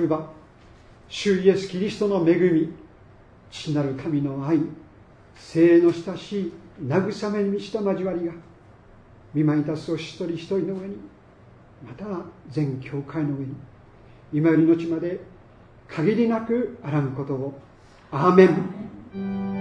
くば、主イエスキリストの恵み、父なる神の愛、聖の親しい慰めに満ちた交わりが、御前に立つお一人一人の上に、また全教会の上に、今より後まで限りなくあらんことを。アーメン。